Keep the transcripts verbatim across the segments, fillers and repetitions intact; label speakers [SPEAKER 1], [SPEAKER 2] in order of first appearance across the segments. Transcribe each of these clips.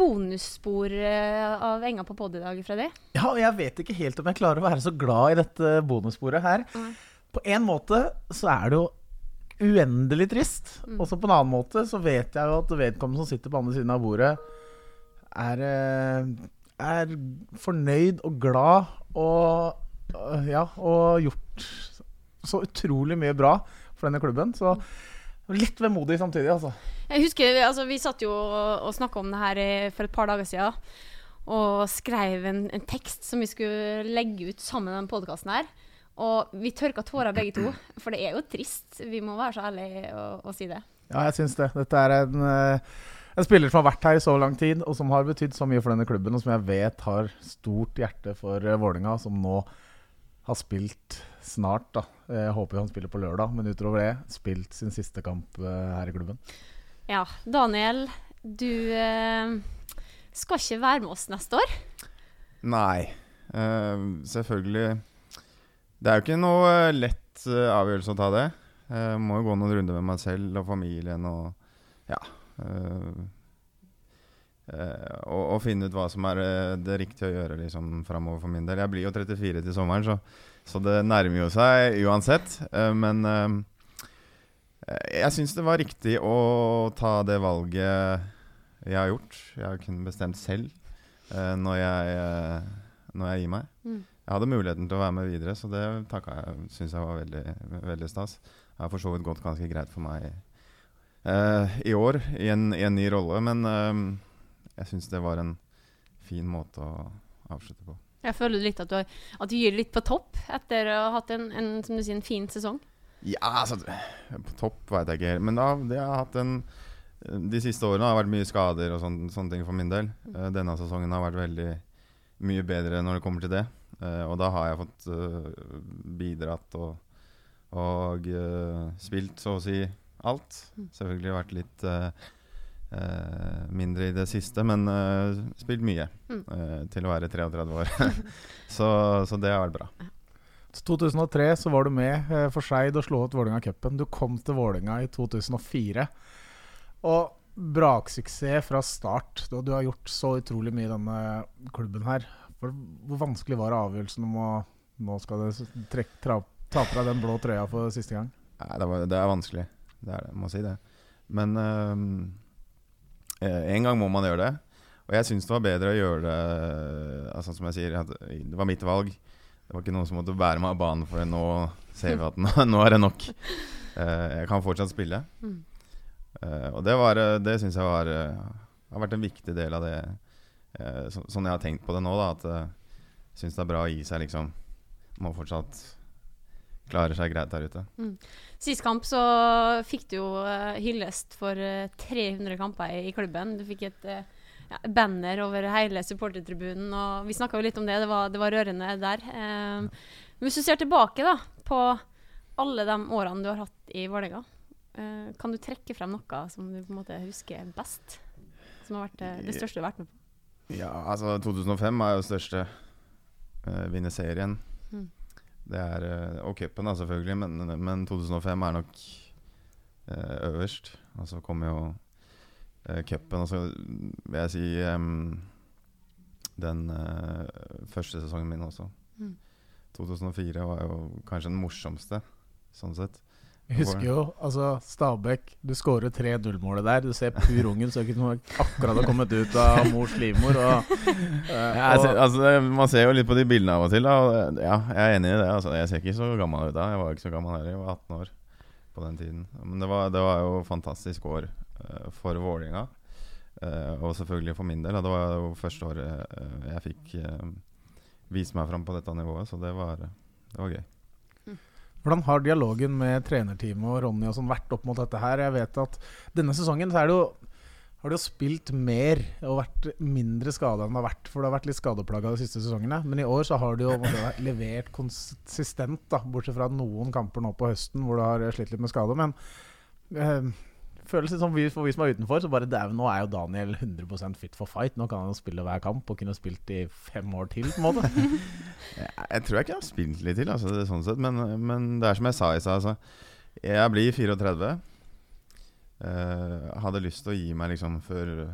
[SPEAKER 1] bonusspor av Enga på podd I dag, Freddy.
[SPEAKER 2] Ja, og jeg vet ikke helt om jeg klarer å være så glad I dette bonussporet her. Mm. På en måte så er det jo uendelig trist. Mm. Og så på en annen måte så vet jeg jo at vedkommende som sitter på andre siden av bordet er, er fornøyd og glad og, ja, og gjort så utrolig mye bra for denne klubben. Så litt vemodig samtidig, altså.
[SPEAKER 1] Jeg husker, altså, vi satt jo og snakket om det her for et par dager siden, og skrev en, en tekst som vi skulle legge ut sammen med den podcasten her. Og vi tørka tårer begge to, for det er jo trist. Vi må være så ærlige og, og si det.
[SPEAKER 2] Ja, jeg synes det. Dette er en, en spiller som har vært her I så lang tid, og som har betydd så mye for denne klubben, og som jeg vet har stort hjerte for Vålinga, som nå har spilt snart da. Jeg håper han spiller på lørdag, men utover det, spilt sin siste kamp her I klubben.
[SPEAKER 1] Ja, Daniel, du eh, skal ikke være med oss neste år?
[SPEAKER 3] Nei, uh, selvfølgelig. Det er jo ikke noe lett uh, avgjørelse å ta det. Jeg uh, må jo gå noen runder med meg selv og familien og, ja, uh, uh, og, og finne ut hva som er uh, det riktige å gjøre liksom, fremover for min del. Jeg blir jo trettifire til sommeren, så, så det nærmer jo seg uansett. Uh, men uh, jeg synes det var riktig å ta det valget jeg har gjort. Jeg har kun bestemt selv uh, når, jeg, uh, når jeg gir meg. Mm. Jeg hadde muligheten til å være med videre, så det takket jeg, synes jeg var veldig, veldig stas. Det har for så vidt gått ganske greit for meg uh, I år, I en, I en ny rolle, men uh, jeg synes det var en fin måte å avslutte på.
[SPEAKER 1] Jeg føler litt at du, har, at du gir litt på topp etter å ha hatt en, en, som du sier, en fin sesong.
[SPEAKER 3] Ja, altså, på topp vet jeg ikke helt, men da, det har hatt en, de siste årene har vært mye skader og sånne, sånne ting for min del. Uh, denne sesongen har vært veldig mye bedre når det kommer til det. Uh, og da har jeg fått uh, bidratt og, og uh, spilt så å si alt. Selvfølgelig vært litt uh, uh, mindre I det siste, men uh, spilt mye uh, til å være treogtredve år. så, så det har vært bra.
[SPEAKER 2] to tusen og tre så var du med uh, for Skeid og slå ut Vålinga-cupen. Du kom til Vålinga I to tusen og fire. Og braksuksess fra start. Du, du har gjort så utrolig mye I denne klubben her. Hvor, hvor vanskelig var avgjørelsen om å nå skal du trekk, tra, ta på deg den blå trøya for siste gang?
[SPEAKER 3] Nei, det, var, det er vanskelig. Det er det, må si det. Men uh, en gang må man gjøre det. Og jeg synes det var bedre å gjøre det, altså som jeg sier, at det var mitt valg. Det var ikke noen som måtte bære meg av banen for nå ser vi at nå, nå er det nok. Uh, jeg kan fortsatt spille. Mm. Uh, og det, var, det synes jeg var, uh, har vært en viktig del av det. Uh, så, sånn jeg har tenkt på det nå da, at uh, jeg synes det er bra å gi seg liksom, må fortsatt klare seg greit der ute.
[SPEAKER 1] Mm. Sist kamp så fikk du jo uh, hyllest for uh, tre hundre kamper I, I klubben. Du fikk et uh, ja, banner over hele supportertribunen, og vi snakket jo litt om det, det var, det var rørende der. Um, hvis du ser tilbake da, på alle de årene du har hatt I Vålerenga, uh, kan du trekke frem noe som du på en måte husker best? Som har vært uh, det største du har vært med på?
[SPEAKER 3] Ja, altså to tusen og fem er jo det største uh, vinne serien. Mm. Det er, uh, og cupen da selvfølgelig, men, men to tusen og fem er nok uh, øverst. Og så kommer jo cupen, og så vil jeg si um, den uh, første sesongen min også. Mm. to tusen og fire var jo kanskje den morsomste, sånn sett.
[SPEAKER 2] Jeg husker jo, altså Stabæk, du skårer tre null-målet der, du ser pur ungen, så ikke noe akkurat har kommet ut av mors livmor. Og, uh,
[SPEAKER 3] ja, ser, altså, man ser jo litt på de bildene av og til, da, og ja, jeg er enig I det. Altså, jeg ser ikke så gammel ut da, jeg var ikke så gammel her, jeg var atten år på den tiden. Men det var, det var jo fantastisk år for Vålinga uh, og selvfølgelig for min del det var jo første året uh, jeg fikk uh, vise meg frem på dette nivået, så det var, det var gøy.
[SPEAKER 2] Hvordan har dialogen med trenerteamet og Ronny og sånn vært opp mot dette her? Jeg vet at denne sesongen så er det jo, har du jo spilt mer og vært mindre skadet enn det har vært, for det har vært litt skadeplaget de siste sesongene, men I år så har du jo levert konsistent da, bortsett fra noen kamper nå på høsten hvor du har slitt litt med skade, men uh, føles det som vi, for vi som er utenfor, så bare det er, nå er jo Daniel hundre prosent fit for fight. Nå kan han jo spille hver kamp, og kunne spilt I fem år til, på en måte.
[SPEAKER 3] jeg, jeg tror jeg ikke har spilt litt til, altså, det er sånn sett, men, men det er som jeg sa I seg, altså, jeg blir fireogtredve. Uh, hadde lyst til å gi meg liksom før,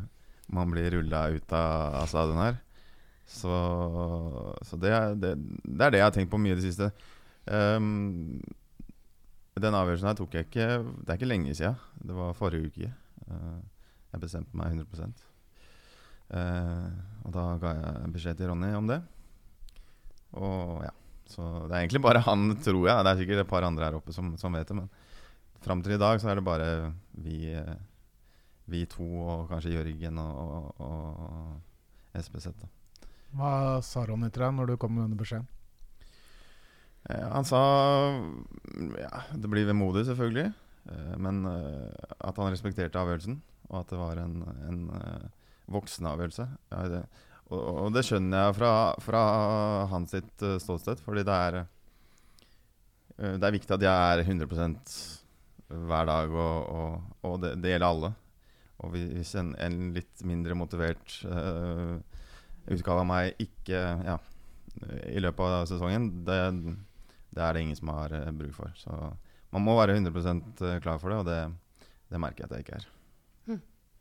[SPEAKER 3] man blir rullet ut av, av stadion her. Så, så det, er, det, det er det jeg har tenkt på mye i det siste. Um, den avgjørelsen her tok jeg ikke. Det er ikke lenge siden. Det var forrige uke. uh, Jeg bestemte meg hundre prosent. uh, Og da ga jeg beskjed til Ronny om det. Og ja, så det er egentlig bare han, tror jeg. Det er sikkert et par andre her oppe som, som vet det, men frem til i dag så er det bare vi, vi to og kanskje Jørgen og, og, og S B Z da.
[SPEAKER 2] Hva sa Ronny til deg når du kom med denne beskjeden?
[SPEAKER 3] Eh, han sa ja, det blir vemodig selvfølgelig, eh, men eh, at han respekterte avgjørelsen, og at det var en, en eh, voksen avgjørelse. Ja, det, og, og det skjønner jeg fra, fra hans sitt uh, ståsted, fordi det er, uh, det er viktig at jeg er hundre prosent hver dag, og, og, og det, det gjelder alle. Og hvis en, en litt mindre motivert uh, utgave av meg ikke, ja, i løpet av sesongen, det, det er det ingen som har uh, bruk for. Så man må være hundre prosent klar for det, og det, det merker jeg at jeg ikke er.
[SPEAKER 1] Hmm.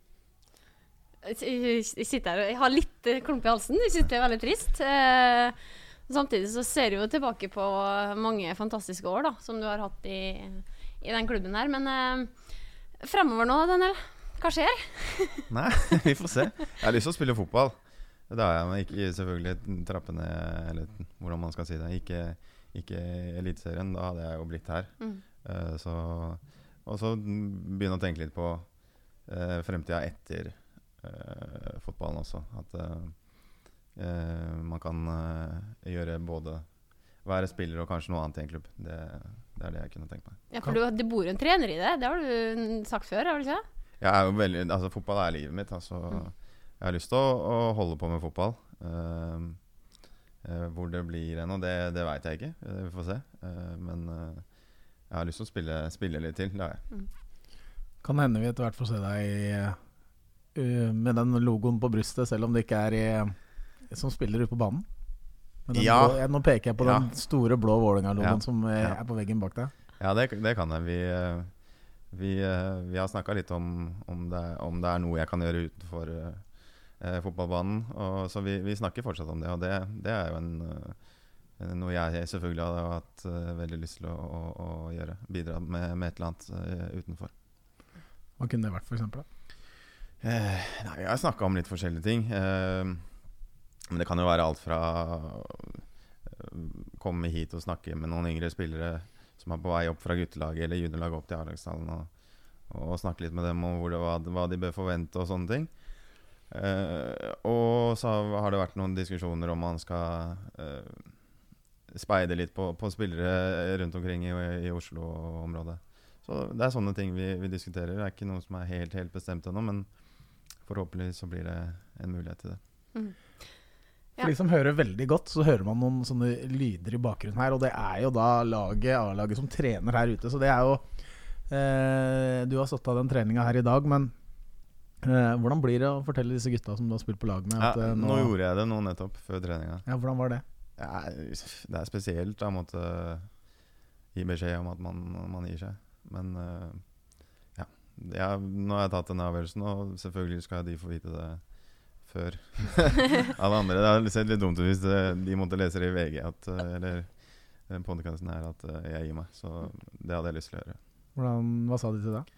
[SPEAKER 1] Jeg, jeg sitter her og jeg har litt klump i halsen. Jeg synes det er veldig trist. Eh, samtidig så ser jeg jo tilbake på mange fantastiske år da, som du har hatt i, i den klubben her. Men eh, fremover nå, Daniel, hva skjer?
[SPEAKER 3] Nei, vi får se. Jeg har lyst til å spille fotball. Det har jeg, men ikke selvfølgelig trappe ned, eller hvordan man skal si det. Ikke, ikke eliteserien, da hadde jeg jo blitt her. Mm. Uh, så, og så begynne å tenke litt på uh, fremtiden etter uh, fotballen også. At uh, uh, man kan uh, gjøre både være spiller og kanskje noe annet i en klubb. Det, det er det jeg kunne tenkt meg.
[SPEAKER 1] Ja, for du, det bor en trener i det. Det har du sagt før, har du ikke det?
[SPEAKER 3] Jeg er jo veldig, altså fotball er livet mitt, altså. Mm. Jeg har lyst til å, å holde på med fotball. Uh, uh, hvor det blir ennå, det, det vet jeg ikke. Uh, vi får se. Uh, men uh, jeg har lyst til å spille, spille litt til. Det har jeg.
[SPEAKER 2] Mm. Kan hende vi etter hvert får se deg uh, med den logoen på brystet, selv om det ikke er i, som spiller ute på banen. Men den
[SPEAKER 3] ja.
[SPEAKER 2] blå, jeg, nå peker jeg på ja. den store blå Vålerenga-logoen ja. som uh,
[SPEAKER 3] ja.
[SPEAKER 2] er på veggen bak deg.
[SPEAKER 3] Ja, det, det kan jeg. Vi, uh, vi, uh, vi har snakket litt om, om, det, om det er noe jeg kan gjøre utenfor uh, Eh, fotballbanen, og så vi, vi snakker fortsatt om det, og det, det er jo en, uh, noe jeg selvfølgelig hadde hatt uh, veldig lyst til å, å, å gjøre, bidra med, med et eller annet uh, utenfor.
[SPEAKER 2] Hva kunne det vært for eksempel da?
[SPEAKER 3] Eh, nei, jeg har snakket om litt forskjellige ting, eh, men det kan jo være alt fra uh, komme hit og snakke med noen yngre spillere som er på vei opp fra guttelaget eller juniorlaget opp til A-lagstallen, og, og snakke litt med dem om hvor det var, hva de bør forvente og sånne ting. Uh, og så har det vært noen diskusjoner om man skal uh, speide litt på, på spillere rundt omkring i, i Oslo-området. Så det er sånne ting vi, vi diskuterer. Det er ikke noe som er helt, helt bestemt ennå, men forhåpentlig så blir det en mulighet til det.
[SPEAKER 1] Mm. Ja.
[SPEAKER 2] For de som hører veldig godt, så hører man noen sånne lyder i bakgrunnen her, og det er jo da laget, A-laget som trener her ute. Så det er jo uh, Du har stått av den treningen her i dag, men Uh, hvordan blir det å fortelle disse gutta som du har spilt på lag med at,
[SPEAKER 3] ja,
[SPEAKER 2] uh, nå...
[SPEAKER 3] nå gjorde jeg det nå nettopp før treninga.
[SPEAKER 2] Ja, hvordan var det?
[SPEAKER 3] Ja, det er spesielt å måtte gi beskjed om at man, man gir seg. Men uh, ja, jeg, nå har jeg tatt denne avgjørelsen, og selvfølgelig skal de få vite det før alle andre. Det har sett litt dumt ut hvis de måtte lese det i V G at, eller den podcasten her, at jeg gir meg. Så det hadde jeg lyst til å gjøre.
[SPEAKER 2] Hvordan, hva sa de til deg?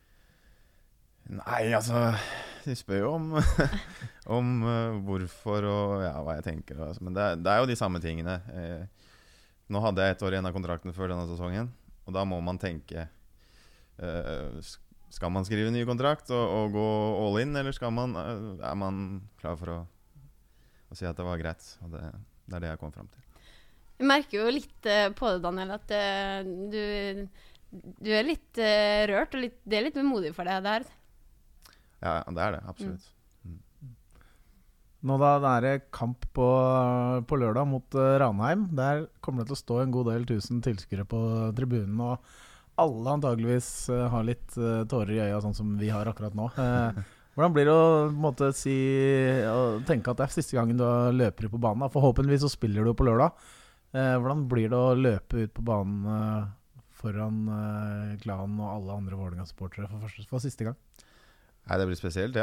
[SPEAKER 3] Nei, altså de spør jo om, om uh, hvorfor og ja, hva jeg tenker altså. Men det er, det er jo de samme tingene. eh, Nå hadde jeg ett år igjen av kontrakten før denne sesongen, og da må man tenke uh, skal man skrive ny kontrakt og, og gå all in, eller skal man, uh, er man klar for å, å si at det var greit. Og det, det er det jeg kom frem til.
[SPEAKER 1] Jeg merker jo litt uh, på det, Daniel, at uh, du, du er litt uh, rørt, og litt, det er litt vemodig for deg der.
[SPEAKER 3] Ja, det er det, absolutt. Mm.
[SPEAKER 2] Nå da, det er kamp på, på lørdag mot uh, Ranheim. Der kommer det til å stå en god del tusen tilskuere på tribunen, og alle antageligvis uh, har litt uh, tårer i øya, sånn som vi har akkurat nå. Uh, hvordan blir det å, på en måte, si, å tenke at det er siste gangen du løper ut på banen? Da? Forhåpentligvis så spiller du på lørdag. Uh, hvordan blir det å løpe ut på banen uh, foran uh, klanen og alle andre Vålerenga-supportere for, for siste gang?
[SPEAKER 3] Nei, det blir spesielt, det, altså.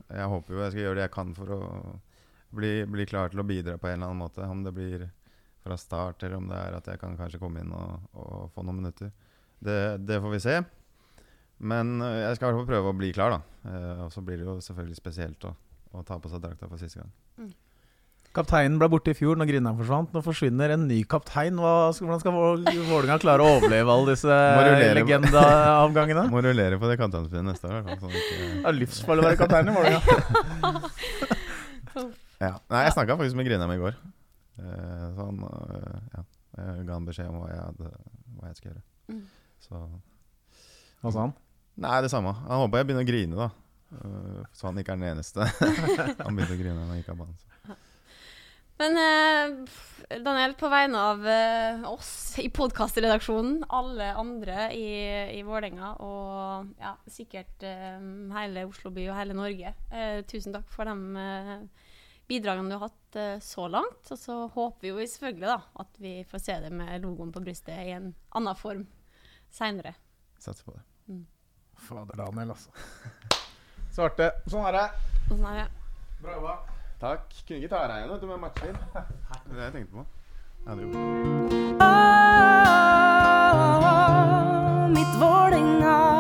[SPEAKER 3] jeg håper jo jeg skal gjøre det jeg kan for å bli, bli klar til å bidra på en eller annen måte. Om det blir fra start, eller om det er at jeg kan kanskje komme inn og, og få noen minutter. Det, det får vi se. Men jeg skal i hvert fall prøve å bli klar, da. Eh, og så blir det jo selvfølgelig spesielt å, å ta på seg drakta for siste gang.
[SPEAKER 1] Mm.
[SPEAKER 2] Kapteinen ble borte i fjor når Grindheim forsvant. Nå forsvinner en ny kaptein. Hva skal, hvordan skal Vålerenga klare å overleve alle disse legendaavgangene?
[SPEAKER 3] Må rullere på det kapteinspillet neste år. Sånn ikke...
[SPEAKER 2] Det er livsfarlig å være kaptein i Vålerenga.
[SPEAKER 3] ja. Nei, jeg snakket faktisk med Grindheim i går. Eh, så han uh, ja, jeg ga han beskjed om hva jeg, hadde, hva jeg skal gjøre.
[SPEAKER 1] Mm.
[SPEAKER 3] Så
[SPEAKER 2] Hva sa han?
[SPEAKER 3] Nei, det samme. Han håper jeg begynner å grine, da. Uh, så han ikke er den eneste. Han begynte å grine når han gikk av banen.
[SPEAKER 1] Men eh, Daniel, på vegne av eh, oss i podcastredaksjonen, alle andre i, i Vålerenga og ja, sikkert eh, hele Oslo by og hele Norge, eh, tusen takk for de eh, bidragene du har hatt eh, så langt. Og så håper vi selvfølgelig da, at vi får se det med logoen på brystet i en annen form senere.
[SPEAKER 3] Satser på det.
[SPEAKER 1] Mm.
[SPEAKER 2] Fader Daniel, altså. Svarte. Sånn er det.
[SPEAKER 1] Sånn er det.
[SPEAKER 2] Bra jobba.
[SPEAKER 3] Takk. Kunne ikke ta deg igjen, vet du, med matcher. Det er det jeg tenkte på. Ja, det gjorde
[SPEAKER 4] Mitt Vålerenga.